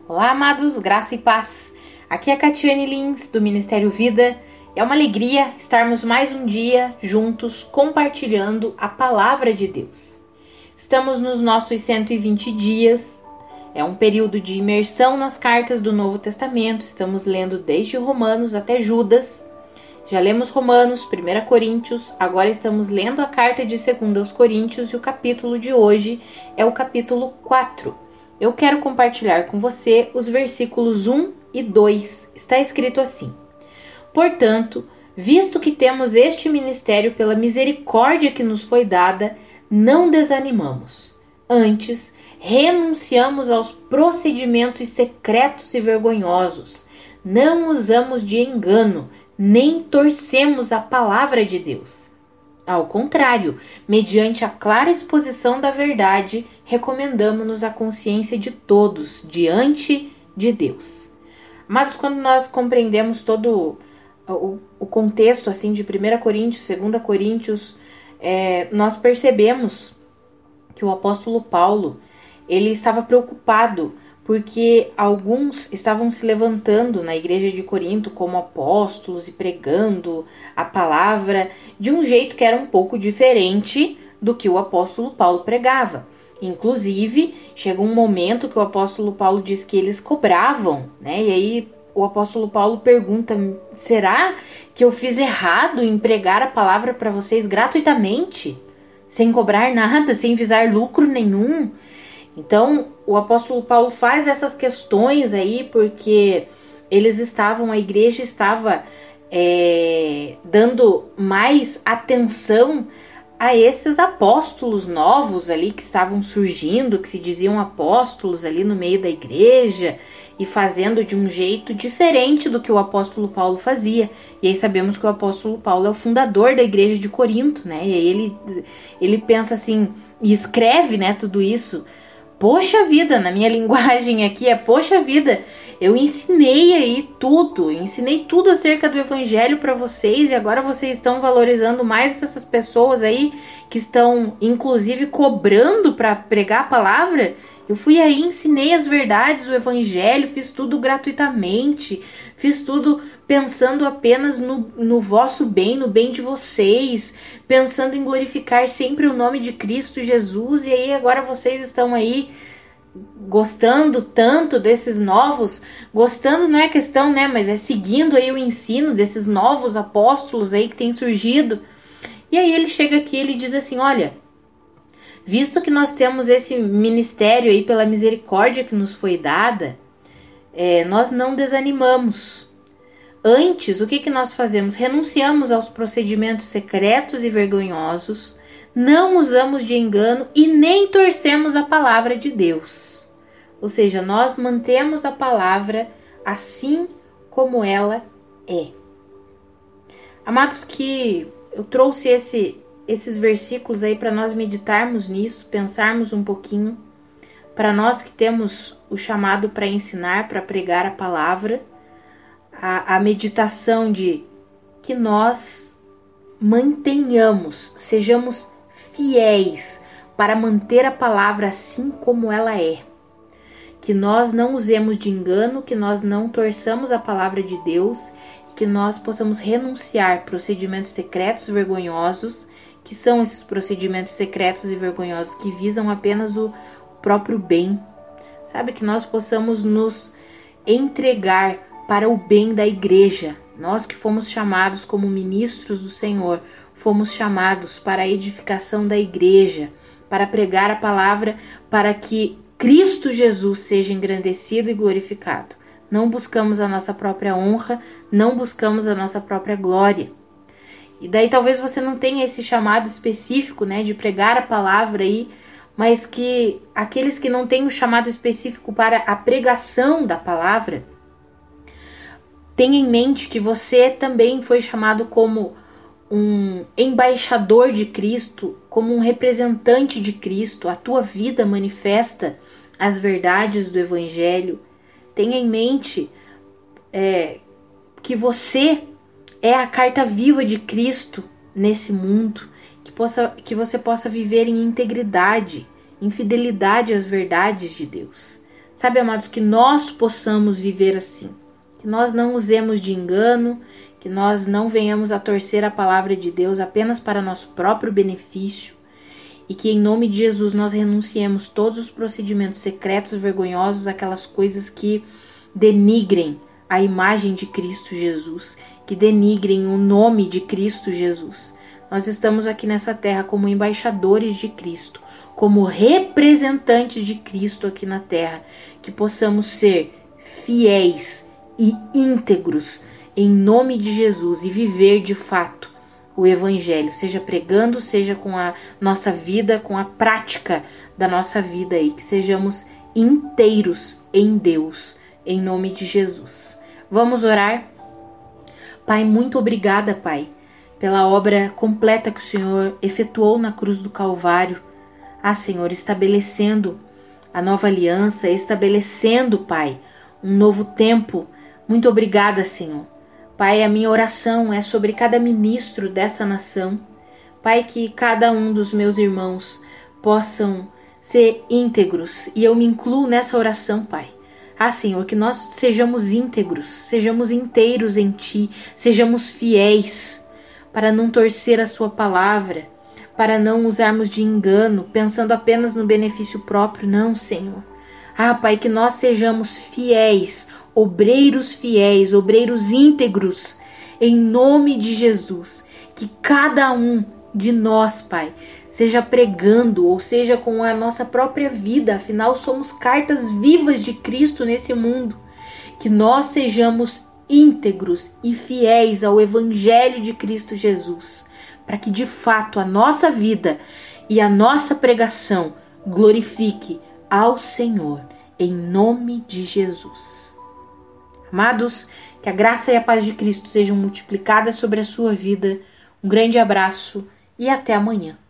Olá, amados, graça e paz. Aqui é a Catiane Lins, do Ministério Vida. É uma alegria estarmos mais um dia juntos compartilhando a Palavra de Deus. Estamos nos nossos 120 dias. É um período de imersão nas cartas do Novo Testamento. Estamos lendo desde Romanos até Judas. Já lemos Romanos, 1 Coríntios, agora estamos lendo a carta de 2 aos Coríntios e o capítulo de hoje é o capítulo 4. Eu quero compartilhar com você os versículos 1 e 2. Está escrito assim: Portanto, visto que temos este ministério pela misericórdia que nos foi dada, não desanimamos. Antes, renunciamos aos procedimentos secretos e vergonhosos. Não usamos de engano, nem torcemos a palavra de Deus. Ao contrário, mediante a clara exposição da verdade, recomendamos-nos a consciência de todos diante de Deus. Amados, quando nós compreendemos todo o contexto assim de 1 Coríntios, 2 Coríntios, nós percebemos que o apóstolo Paulo ele estava preocupado porque alguns estavam se levantando na igreja de Corinto como apóstolos e pregando a palavra de um jeito que era um pouco diferente do que o apóstolo Paulo pregava. Inclusive, chegou um momento que o apóstolo Paulo diz que eles cobravam, né? E aí o apóstolo Paulo pergunta: será que eu fiz errado em pregar a palavra para vocês gratuitamente? Sem cobrar nada, sem visar lucro nenhum? Então, o apóstolo Paulo faz essas questões aí porque a igreja estava dando mais atenção a esses apóstolos novos ali que estavam surgindo, que se diziam apóstolos ali no meio da igreja e fazendo de um jeito diferente do que o apóstolo Paulo fazia. E aí sabemos que o apóstolo Paulo é o fundador da igreja de Corinto, né? E aí ele pensa assim, e escreve, né, tudo isso. Poxa vida, na minha linguagem aqui poxa vida, eu ensinei tudo acerca do evangelho para vocês e agora vocês estão valorizando mais essas pessoas aí que estão inclusive cobrando para pregar a palavra. Eu fui aí, ensinei as verdades do evangelho, fiz tudo gratuitamente, fiz tudo pensando apenas no vosso bem, no bem de vocês, pensando em glorificar sempre o nome de Cristo Jesus, e aí agora vocês estão aí gostando tanto desses novos, gostando não é questão, né, mas é seguindo aí o ensino desses novos apóstolos aí que tem surgido. E aí ele chega aqui e ele diz assim: olha, visto que nós temos esse ministério aí pela misericórdia que nos foi dada, nós não desanimamos. Antes, o que nós fazemos? Renunciamos aos procedimentos secretos e vergonhosos, não usamos de engano e nem torcemos a palavra de Deus. Ou seja, nós mantemos a palavra assim como ela é. Amados, que eu trouxe esses versículos aí para nós meditarmos nisso, pensarmos um pouquinho, para nós que temos o chamado para ensinar, para pregar a palavra, a meditação de que nós mantenhamos, sejamos fiéis para manter a palavra assim como ela é. Que nós não usemos de engano, que nós não torçamos a palavra de Deus, que nós possamos renunciar a procedimentos secretos e vergonhosos, que são esses procedimentos secretos e vergonhosos que visam apenas o próprio bem. Sabe, que nós possamos nos entregar para o bem da igreja. Nós que fomos chamados como ministros do Senhor, fomos chamados para a edificação da igreja, para pregar a palavra, para que Cristo Jesus seja engrandecido e glorificado. Não buscamos a nossa própria honra, não buscamos a nossa própria glória. E daí talvez você não tenha esse chamado específico, né, de pregar a palavra aí, mas que aqueles que não têm o chamado específico para a pregação da palavra, tenha em mente que você também foi chamado como um embaixador de Cristo, como um representante de Cristo. A tua vida manifesta as verdades do Evangelho. Tenha em mente que você é a carta viva de Cristo nesse mundo, que você possa viver em integridade, em fidelidade às verdades de Deus. Sabe, amados, que nós possamos viver assim. Que nós não usemos de engano, que nós não venhamos a torcer a palavra de Deus apenas para nosso próprio benefício e que em nome de Jesus nós renunciemos todos os procedimentos secretos, vergonhosos, aquelas coisas que denigrem a imagem de Cristo Jesus, que denigrem o nome de Cristo Jesus. Nós estamos aqui nessa terra como embaixadores de Cristo, como representantes de Cristo aqui na terra, que possamos ser fiéis e íntegros em nome de Jesus e viver de fato o Evangelho, seja pregando, seja com a nossa vida, com a prática da nossa vida aí, que sejamos inteiros em Deus, em nome de Jesus. Vamos orar? Pai, muito obrigada, Pai, pela obra completa que o Senhor efetuou na cruz do Calvário. Senhor, estabelecendo a nova aliança, estabelecendo, Pai, um novo tempo. Muito obrigada, Senhor. Pai, a minha oração é sobre cada ministro dessa nação. Pai, que cada um dos meus irmãos possam ser íntegros. E eu me incluo nessa oração, Pai. Senhor, que nós sejamos íntegros, sejamos inteiros em Ti, sejamos fiéis para não torcer a Sua palavra, para não usarmos de engano, pensando apenas no benefício próprio. Não, Senhor. Pai, que nós sejamos fiéis, obreiros íntegros, em nome de Jesus. Que cada um de nós, Pai, seja pregando, ou seja com a nossa própria vida, afinal somos cartas vivas de Cristo nesse mundo. Que nós sejamos íntegros e fiéis ao Evangelho de Cristo Jesus, para que de fato a nossa vida e a nossa pregação glorifique ao Senhor, em nome de Jesus. Amados, que a graça e a paz de Cristo sejam multiplicadas sobre a sua vida. Um grande abraço e até amanhã.